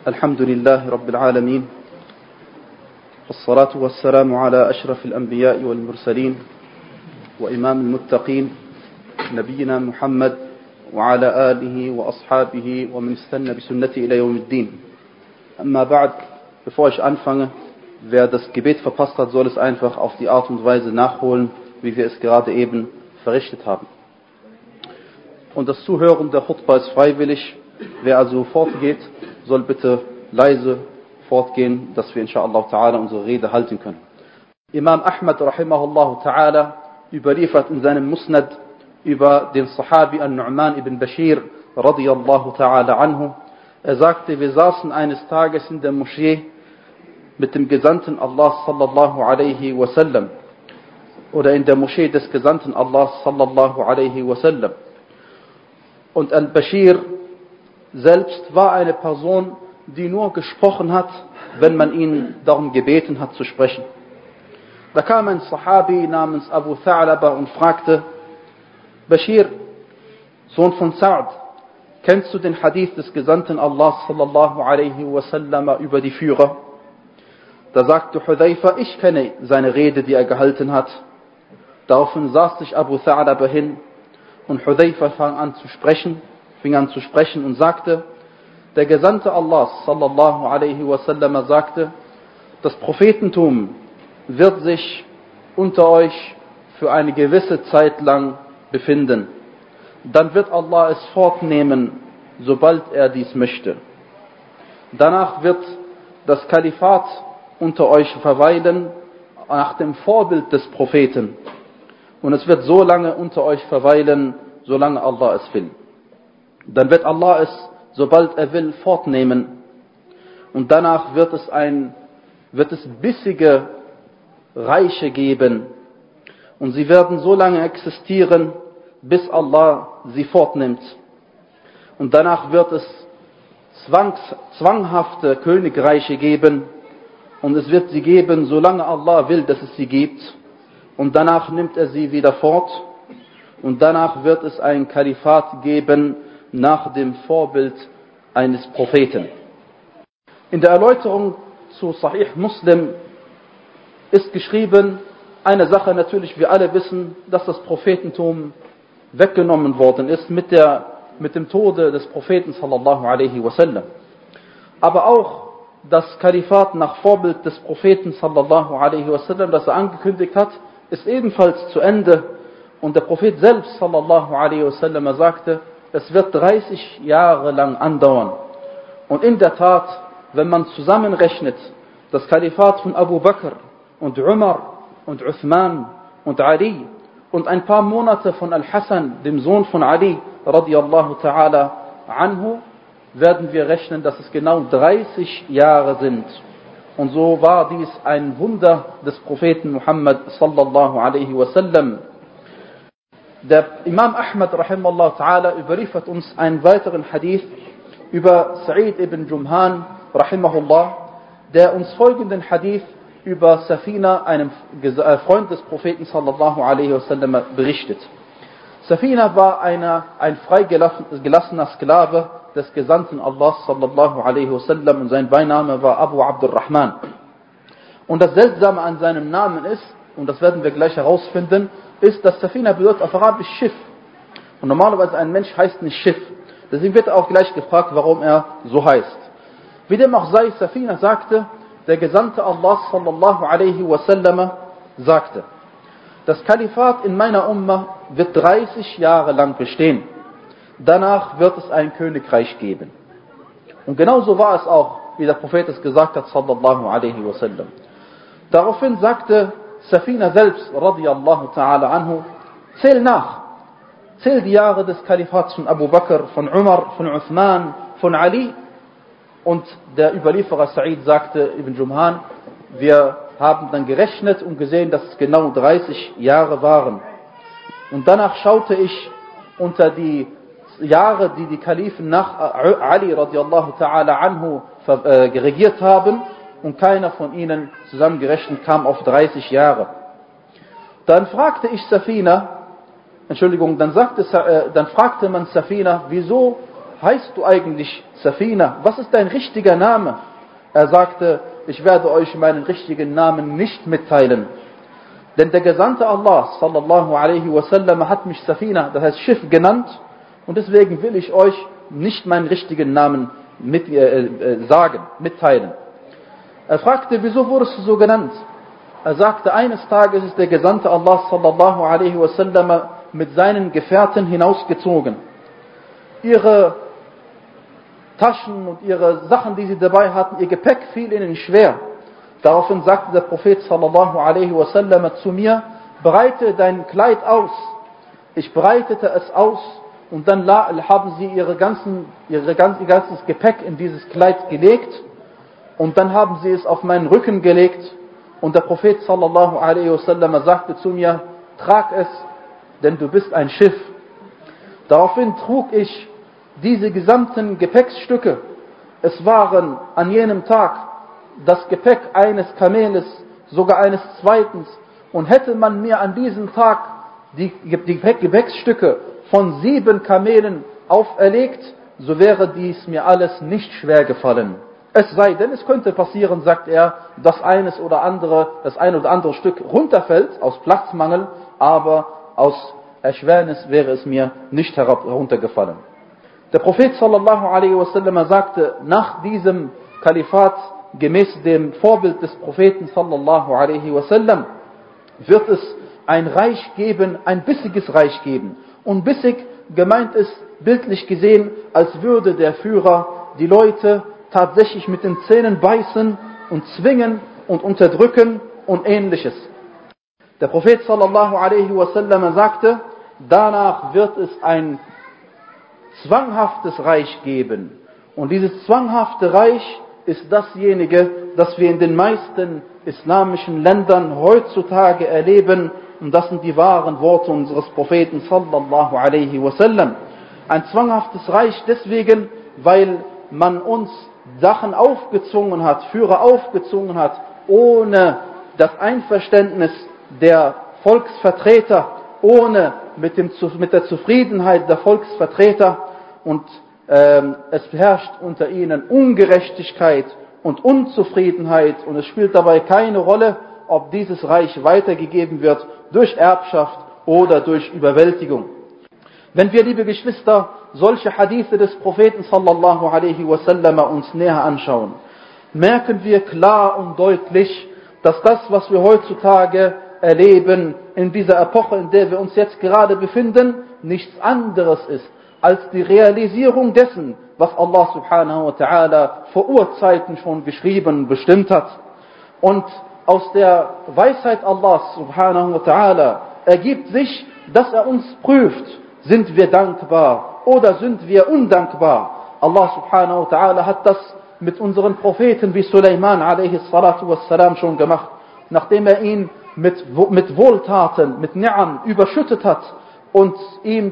الحمد لله رب العالمين والصلاة والسلام على أشرف الأنبياء والمرسلين وإمام المتقين نبينا محمد وعلى آله وأصحابه ومن استنى بسنته إلى يوم الدين. Amma ba'd, bevor ich anfange, wer das Gebet verpasst hat, soll es einfach auf die Art und Weise nachholen, wie wir es gerade eben verrichtet haben. Und das Zuhören der Khutbah ist freiwillig. Wer also fortgeht, soll bitte leise fortgehen, dass wir inshallah ta'ala unsere Rede halten können. Imam Ahmad rahimahullah ta'ala überliefert in seinem Musnad über den Sahabi An-Nu'man ibn Bashir radiyallahu ta'ala anhu. Er sagte, wir saßen eines Tages in der Moschee mit dem Gesandten Allah sallallahu alaihi wasallam oder in der Moschee des Gesandten Allah sallallahu alaihi wasallam. Und Al-Bashir selbst war eine Person, die nur gesprochen hat, wenn man ihn darum gebeten hat zu sprechen. Da kam ein Sahabi namens Abu Tha'laba und fragte, Bashir, Sohn von Sa'd, kennst du den Hadith des Gesandten Allah sallallahu alaihi wasallam über die Führer? Da sagte Hudhayfa, ich kenne seine Rede, die er gehalten hat. Daraufhin saß sich Abu Tha'laba hin und Hudhayfa fing an zu sprechen und sagte, der Gesandte Allah sallallahu alaihi wasallam sagte, das Prophetentum wird sich unter euch für eine gewisse Zeit lang befinden. Dann wird Allah es fortnehmen, sobald er dies möchte. Danach wird das Kalifat unter euch verweilen, nach dem Vorbild des Propheten. Und es wird so lange unter euch verweilen, solange Allah es will. Dann wird Allah es, sobald er will, fortnehmen. Und danach wird es bissige Reiche geben. Und sie werden so lange existieren, bis Allah sie fortnimmt. Und danach wird es zwanghafte Königreiche geben. Und es wird sie geben, solange Allah will, dass es sie gibt. Und danach nimmt er sie wieder fort. Und danach wird es ein Kalifat geben, nach dem Vorbild eines Propheten. In der Erläuterung zu Sahih Muslim ist geschrieben, eine Sache natürlich, wir alle wissen, dass das Prophetentum weggenommen worden ist mit dem Tode des Propheten sallallahu alaihi wasallam. Aber auch das Kalifat nach Vorbild des Propheten sallallahu alaihi wasallam, das er angekündigt hat, ist ebenfalls zu Ende. Und der Prophet selbst sallallahu alaihi wasallam sagte, es wird 30 Jahre lang andauern. Und in der Tat, wenn man zusammenrechnet, das Kalifat von Abu Bakr und Umar und Uthman und Ali und ein paar Monate von Al-Hassan, dem Sohn von Ali, radiyallahu ta'ala anhu, werden wir rechnen, dass es genau 30 Jahre sind. Und so war dies ein Wunder des Propheten Muhammad sallallahu alaihi wasallam. Der Imam Ahmad rahimahullah ta'ala überliefert uns einen weiteren Hadith über Sa'id ibn Jumhan rahimahullah, der uns folgenden Hadith über Safina, einem Freund des Propheten sallallahu alaihi wasallam, berichtet. Safina war ein freigelassener Sklave des Gesandten Allah sallallahu alaihi wasallam und sein Beiname war Abu Abdurrahman. Und das Seltsame an seinem Namen ist, und das werden wir gleich herausfinden, ist, dass Safina bedeutet auf Arabisch Schiff. Und normalerweise ein Mensch heißt nicht Schiff. Deswegen wird er auch gleich gefragt, warum er so heißt. Wie dem auch sei, Safina sagte, der Gesandte Allah sallallahu alaihi wasallam sagte, das Kalifat in meiner Umma wird 30 Jahre lang bestehen. Danach wird es ein Königreich geben. Und genauso war es auch, wie der Prophet es gesagt hat, sallallahu alaihi wasallam. Daraufhin sagte Safina selbst, radiyallahu ta'ala anhu, zähl die Jahre des Kalifats von Abu Bakr, von Umar, von Uthman, von Ali. Und der Überlieferer Sa'id sagte, Ibn Jumhan, wir haben dann gerechnet und gesehen, dass es genau 30 Jahre waren. Und danach schaute ich unter die Jahre, die Kalifen nach Ali radiyallahu ta'ala anhu regiert haben, und keiner von ihnen zusammengerechnet kam auf 30 Jahre. Dann fragte ich Safina, dann fragte man Safina, wieso heißt du eigentlich Safina? Was ist dein richtiger Name? Er sagte, ich werde euch meinen richtigen Namen nicht mitteilen. Denn der Gesandte Allah, sallallahu alaihi wasallam, hat mich Safina, das heißt Schiff, genannt. Und deswegen will ich euch nicht meinen richtigen Namen mitteilen. Er fragte, wieso wurdest du so genannt? Er sagte, eines Tages ist der Gesandte Allah, sallallahu alaihi wasallam, mit seinen Gefährten hinausgezogen. Ihre Taschen und ihre Sachen, die sie dabei hatten, ihr Gepäck fiel ihnen schwer. Daraufhin sagte der Prophet sallallahu alaihi wasallam zu mir, breite dein Kleid aus. Ich breitete es aus und dann haben sie ihr ganzes Gepäck in dieses Kleid gelegt und dann haben sie es auf meinen Rücken gelegt und der Prophet sallallahu alaihi wasallam sagte zu mir, trag es, denn du bist ein Schiff. Daraufhin trug ich diese gesamten Gepäckstücke. Es waren an jenem Tag das Gepäck eines Kameles, sogar eines zweiten. Und hätte man mir an diesem Tag die Gepäckstücke von 7 Kamelen auferlegt, so wäre dies mir alles nicht schwer gefallen. Es sei denn, es könnte passieren, sagt er, dass das ein oder andere Stück runterfällt aus Platzmangel, aber aus Erschwernis wäre es mir nicht heruntergefallen. Der Prophet sallallahu alaihi wasallam sagte, nach diesem Kalifat, gemäß dem Vorbild des Propheten sallallahu alaihi wasallam, wird es ein Reich geben, ein bissiges Reich geben. Und bissig gemeint ist, bildlich gesehen, als würde der Führer die Leute tatsächlich mit den Zähnen beißen und zwingen und unterdrücken und ähnliches. Der Prophet sallallahu alaihi wasallam sagte, danach wird es ein zwanghaftes Reich geben. Und dieses zwanghafte Reich ist dasjenige, das wir in den meisten islamischen Ländern heutzutage erleben. Und das sind die wahren Worte unseres Propheten sallallahu alaihi wasallam. Ein zwanghaftes Reich deswegen, weil man uns Sachen aufgezwungen hat, Führer aufgezwungen hat, ohne das Einverständnis der Volksvertreter, ohne mit der Zufriedenheit der Volksvertreter, und es herrscht unter ihnen Ungerechtigkeit und Unzufriedenheit, und es spielt dabei keine Rolle, ob dieses Reich weitergegeben wird durch Erbschaft oder durch Überwältigung. Wenn wir, liebe Geschwister, solche Hadithe des Propheten sallallahu alaihi wasallam uns näher anschauen, merken wir klar und deutlich, dass das, was wir heutzutage erleben, in dieser Epoche, in der wir uns jetzt gerade befinden, nichts anderes ist als die Realisierung dessen, was Allah subhanahu wa ta'ala vor Urzeiten schon geschrieben und bestimmt hat. Und aus der Weisheit Allahs subhanahu wa ta'ala ergibt sich, dass er uns prüft, sind wir dankbar oder sind wir undankbar. Allah subhanahu wa ta'ala hat das mit unseren Propheten wie Sulaiman alaihi salatu wassalam schon gemacht, nachdem er ihn mit Wohltaten, mit Ni'am überschüttet hat und ihm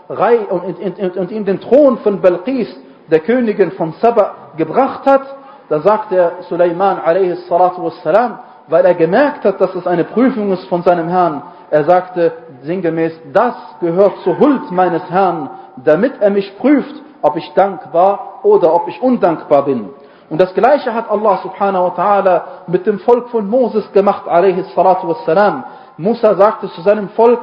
ihm den Thron von Balqis, der Königin von Saba, gebracht hat. Da sagt der Sulaiman alaihi salatu wassalam, weil er gemerkt hat, dass es eine Prüfung ist von seinem Herrn, er sagte sinngemäß, das gehört zur Huld meines Herrn, damit er mich prüft, ob ich dankbar oder ob ich undankbar bin. Und das Gleiche hat Allah subhanahu wa ta'ala mit dem Volk von Moses gemacht, alaihi salatu wassalam. Musa sagte zu seinem Volk,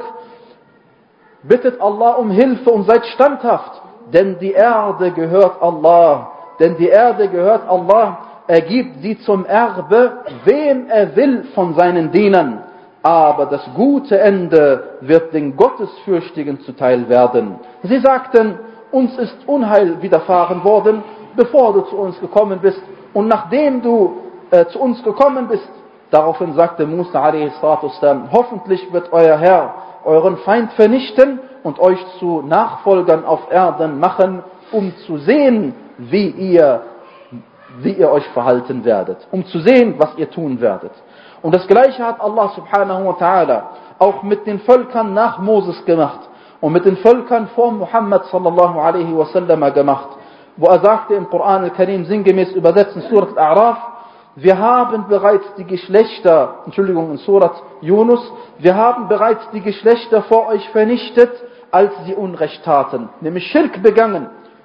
bittet Allah um Hilfe und seid standhaft, denn die Erde gehört Allah. Denn die Erde gehört Allah, er gibt sie zum Erbe, wem er will von seinen Dienern. Aber das gute Ende wird den Gottesfürchtigen zuteil werden. Sie sagten, uns ist Unheil widerfahren worden, bevor du zu uns gekommen bist. Und nachdem du zu uns gekommen bist, daraufhin sagte Musa a.s. hoffentlich wird euer Herr euren Feind vernichten und euch zu Nachfolgern auf Erden machen, um zu sehen, wie ihr euch verhalten werdet. Um zu sehen, was ihr tun werdet. Und das Gleiche hat Allah subhanahu wa ta'ala auch mit den Völkern nach Moses gemacht und mit den Völkern vor Muhammad sallallahu alaihi wasallam gemacht, wo er sagte im Koran al-Karim sinngemäß übersetzt in Surat al-A'raf, wir haben bereits die Geschlechter, in Surat Yunus, wir haben bereits die Geschlechter vor euch vernichtet, als sie Unrecht taten, nämlich Schirk begangen.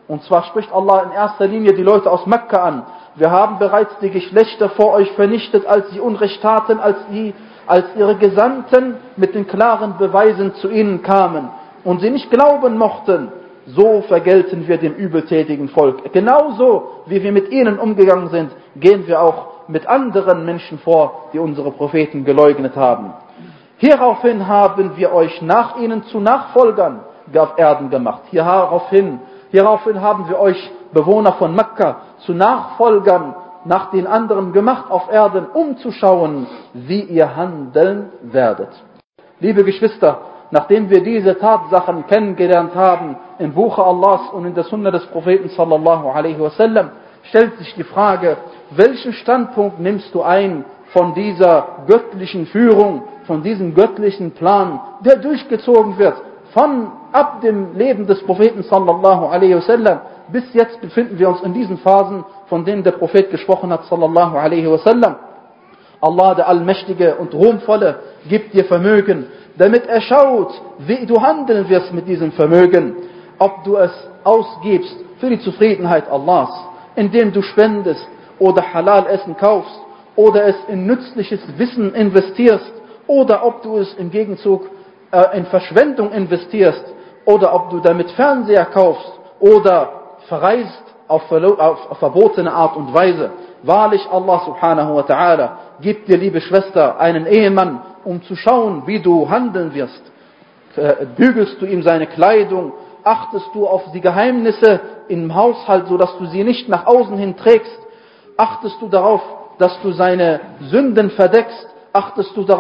Und zwar spricht Allah in erster Linie die Leute aus Mekka an. Wir haben bereits die Geschlechter vor euch vernichtet, als sie Unrecht taten, als ihre Gesandten mit den klaren Beweisen zu ihnen kamen und sie nicht glauben mochten. So vergelten wir dem übeltätigen Volk. Genauso wie wir mit ihnen umgegangen sind, gehen wir auch mit anderen Menschen vor, die unsere Propheten geleugnet haben. Hieraufhin haben wir euch nach ihnen zu Nachfolgern auf Erden gemacht. Hieraufhin haben wir euch, Bewohner von Mekka, zu Nachfolgern nach den anderen gemacht auf Erden, um zu schauen, wie ihr handeln werdet. Liebe Geschwister, nachdem wir diese Tatsachen kennengelernt haben im Buche Allahs und in der Sunna des Propheten sallallahu alaihi wasallam, stellt sich die Frage, welchen Standpunkt nimmst du ein von dieser göttlichen Führung, von diesem göttlichen Plan, der durchgezogen wird, ab dem Leben des Propheten sallallahu alaihi wasallam. Bis jetzt befinden wir uns in diesen Phasen, von denen der Prophet gesprochen hat sallallahu alaihi wasallam. Allah, der Allmächtige und Ruhmvolle, gibt dir Vermögen, damit er schaut, wie du handeln wirst mit diesem Vermögen. Ob du es ausgibst für die Zufriedenheit Allahs, indem du spendest oder Halal-Essen kaufst, oder es in nützliches Wissen investierst, oder ob du es im Gegenzug in Verschwendung investierst, oder ob du damit Fernseher kaufst oder verreist auf verbotene Art und Weise. Wahrlich, Allah subhanahu wa ta'ala gibt dir, liebe Schwester, einen Ehemann, um zu schauen, wie du handeln wirst. Bügelst du ihm seine Kleidung, achtest du auf die Geheimnisse im Haushalt, so dass du sie nicht nach außen hin trägst, achtest du darauf, dass du seine Sünden verdeckst, achtest du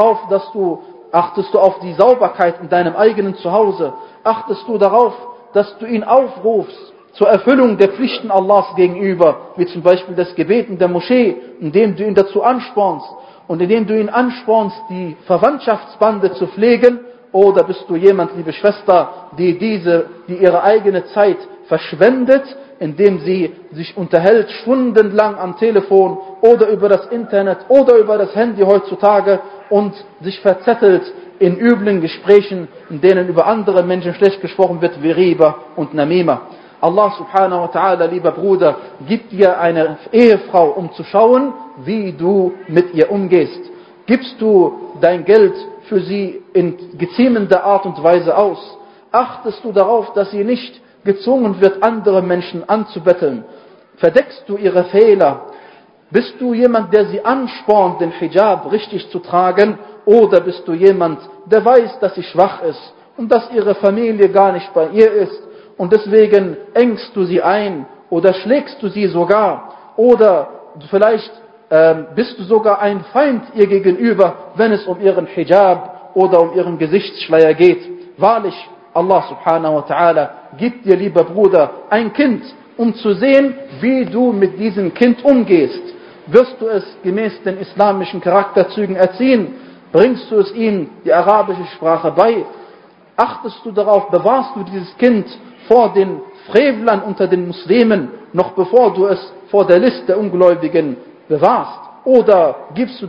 auf die Sauberkeit in deinem eigenen Zuhause, achtest du darauf, dass du ihn aufrufst zur Erfüllung der Pflichten Allahs gegenüber, wie zum Beispiel das Gebet in der Moschee, indem du ihn dazu anspornst und indem du ihn anspornst, die Verwandtschaftsbande zu pflegen, oder bist du jemand, liebe Schwester, die ihre eigene Zeit verschwendet, indem sie sich unterhält stundenlang am Telefon oder über das Internet oder über das Handy heutzutage und sich verzettelt in üblen Gesprächen, in denen über andere Menschen schlecht gesprochen wird, wie Riba und Namima. Allah subhanahu wa ta'ala, lieber Bruder, gibt dir eine Ehefrau, um zu schauen, wie du mit ihr umgehst. Gibst du dein Geld für sie in geziemender Art und Weise aus? Achtest du darauf, dass sie nicht gezwungen wird, andere Menschen anzubetteln? Verdeckst du ihre Fehler? Bist du jemand, der sie anspornt, den Hijab richtig zu tragen? Oder bist du jemand, der weiß, dass sie schwach ist und dass ihre Familie gar nicht bei ihr ist? Und deswegen engst du sie ein oder schlägst du sie sogar, oder vielleicht bist du sogar ein Feind ihr gegenüber, wenn es um ihren Hijab oder um ihren Gesichtsschleier geht. Wahrlich, Allah subhanahu wa ta'ala gibt dir, lieber Bruder, ein Kind, um zu sehen, wie du mit diesem Kind umgehst. Wirst du es gemäß den islamischen Charakterzügen erziehen? Bringst du es ihm die arabische Sprache bei? Achtest du darauf, bewahrst du dieses Kind vor den Frevlern unter den Muslimen, noch bevor du es vor der Liste der Ungläubigen bewahrst? Oder gibst du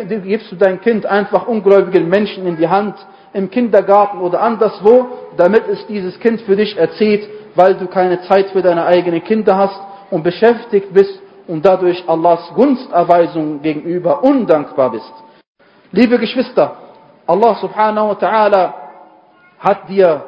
dein Kind einfach ungläubigen Menschen in die Hand, im Kindergarten oder anderswo, damit es dieses Kind für dich erzieht, weil du keine Zeit für deine eigenen Kinder hast und beschäftigt bist und dadurch Allahs Gunsterweisung gegenüber undankbar bist? Liebe Geschwister, Allah subhanahu wa ta'ala hat dir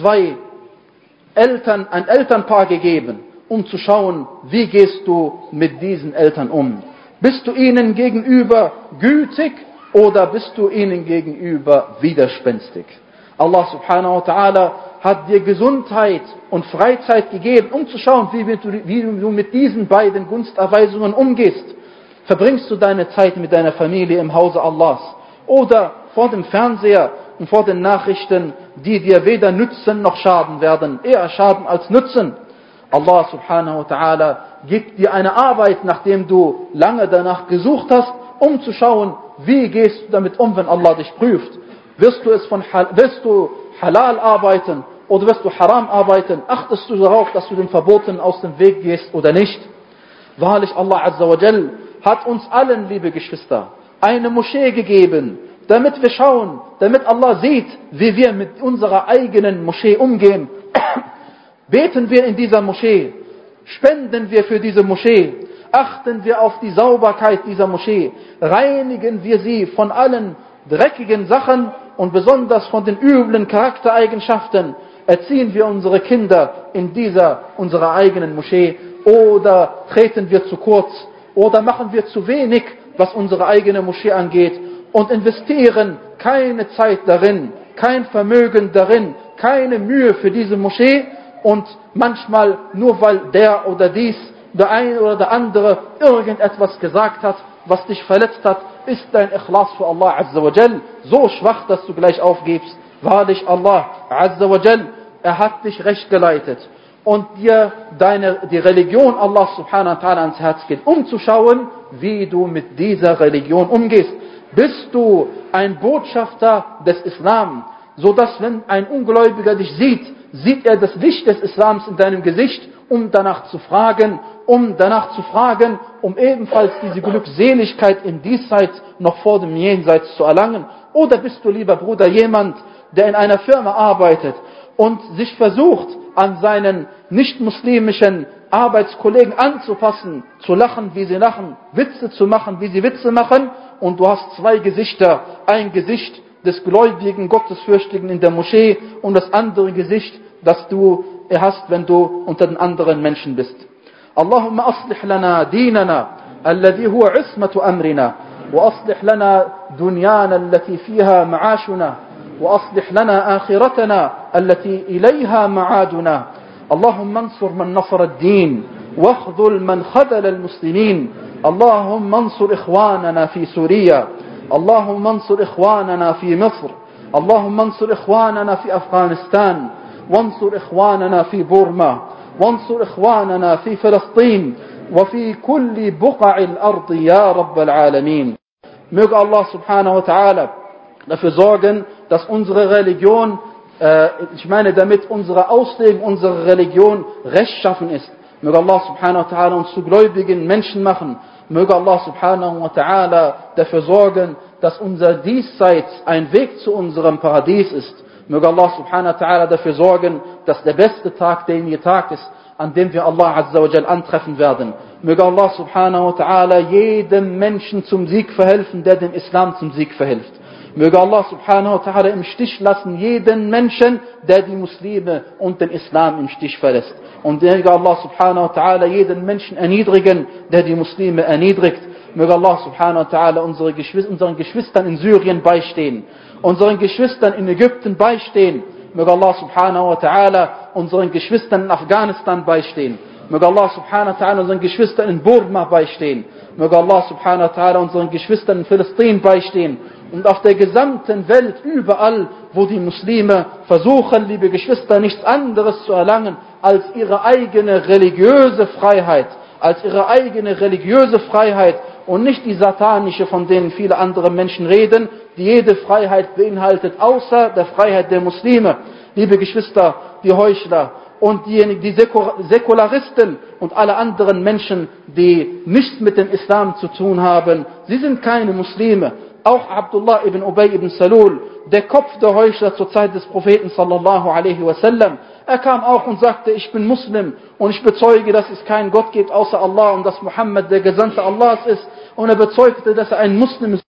ein Elternpaar gegeben, um zu schauen, wie gehst du mit diesen Eltern um? Bist du ihnen gegenüber gütig oder bist du ihnen gegenüber widerspenstig? Allah subhanahu wa ta'ala hat dir Gesundheit und Freizeit gegeben, um zu schauen, wie du mit diesen beiden Gunsterweisungen umgehst. Verbringst du deine Zeit mit deiner Familie im Hause Allahs oder vor dem Fernseher und vor den Nachrichten, die dir weder nützen noch schaden werden, eher schaden als nützen? Allah subhanahu wa ta'ala gibt dir eine Arbeit, nachdem du lange danach gesucht hast, um zu schauen, wie gehst du damit um, wenn Allah dich prüft. Wirst du halal arbeiten oder wirst du haram arbeiten? Achtest du darauf, dass du den Verboten aus dem Weg gehst oder nicht? Wahrlich, Allah azza wa jal hat uns allen, liebe Geschwister, eine Moschee gegeben, damit wir schauen, damit Allah sieht, wie wir mit unserer eigenen Moschee umgehen. Beten wir in dieser Moschee spenden wir für diese Moschee, achten wir auf die Sauberkeit dieser Moschee, reinigen wir sie von allen dreckigen Sachen und besonders von den üblen Charaktereigenschaften, erziehen wir unsere Kinder in unserer eigenen Moschee, oder treten wir zu kurz, oder machen wir zu wenig, was unsere eigene Moschee angeht, und investieren keine Zeit darin, kein Vermögen darin, keine Mühe für diese Moschee, und manchmal nur weil der oder der eine oder der andere irgendetwas gesagt hat, was dich verletzt hat, ist dein Ikhlas für Allah Azza wa Jal so schwach, dass du gleich aufgibst. Wahrlich, Allah Azza wa Jal, er hat dich recht geleitet und dir die Religion Allah Subhanahu wa Ta'ala ans Herz geht, um zu schauen, wie du mit dieser Religion umgehst. Bist du ein Botschafter des Islam, so dass wenn ein Ungläubiger dich sieht er das Licht des Islams in deinem Gesicht, um danach zu fragen, um ebenfalls diese Glückseligkeit im Diesseits noch vor dem Jenseits zu erlangen? Oder bist du, lieber Bruder, jemand, der in einer Firma arbeitet und sich versucht, an seinen nicht-muslimischen Arbeitskollegen anzupassen, zu lachen, wie sie lachen, Witze zu machen, wie sie Witze machen, und du hast zwei Gesichter, ein Gesicht des gläubigen, gottesfürchtigen in der Moschee und das andere Gesicht, das du hast, wenn du unter den anderen Menschen bist. Allahumma aslih lana dinana, alladhi huwa ismatu amrina, wa aslih lana dunyana allati fiha ma'ashuna, wa aslih lana akhiratana allati ilayha ma'aduna. اللهم انصر من نصر الدين واخذل من خذل المسلمين. اللهم انصر إخواننا في سوريا، اللهم انصر إخواننا في مصر، اللهم انصر إخواننا في أفغانستان، وانصر إخواننا في بورما، وانصر إخواننا في فلسطين وفي كل بقع الأرض يا رب العالمين. Möge Allah subhanahu wa ta'ala dafür sorgen, dass unsere Religion, damit unsere Auslegung, unsere Religion rechtschaffen ist. Möge Allah subhanahu wa ta'ala uns zu gläubigen Menschen machen. Möge Allah subhanahu wa ta'ala dafür sorgen, dass unser Diesseits ein Weg zu unserem Paradies ist. Möge Allah subhanahu wa ta'ala dafür sorgen, dass der beste Tag derjenige Tag ist, an dem wir Allah Azza wa Jal antreffen werden. Möge Allah subhanahu wa ta'ala jedem Menschen zum Sieg verhelfen, der dem Islam zum Sieg verhilft. Möge Allah subhanahu wa ta'ala im Stich lassen jeden Menschen, der die Muslime und den Islam im Stich verlässt. Und möge Allah subhanahu wa ta'ala jeden Menschen erniedrigen, der die Muslime erniedrigt. Möge Allah subhanahu wa ta'ala unseren Geschwistern in Syrien beistehen, unseren Geschwistern in Ägypten beistehen. Möge Allah subhanahu wa ta'ala unseren Geschwistern in Afghanistan beistehen. Möge Allah subhanahu wa ta'ala unseren Geschwistern in Burma beistehen. Möge Allah subhanahu wa ta'ala unseren Geschwistern in Philistrin beistehen. Und auf der gesamten Welt, überall, wo die Muslime versuchen, liebe Geschwister, nichts anderes zu erlangen als ihre eigene religiöse Freiheit, und nicht die satanische, von denen viele andere Menschen reden, die jede Freiheit beinhaltet, außer der Freiheit der Muslime. Liebe Geschwister, die Heuchler und diejenigen, die Säkularisten und alle anderen Menschen, die nichts mit dem Islam zu tun haben, sie sind keine Muslime. Auch Abdullah ibn Ubay ibn Salul, der Kopf der Heuchler zur Zeit des Propheten sallallahu alaihi wasallam, er kam auch und sagte, ich bin Muslim und ich bezeuge, dass es keinen Gott gibt außer Allah und dass Muhammad der Gesandte Allahs ist, und er bezeugte, dass er ein Muslim ist.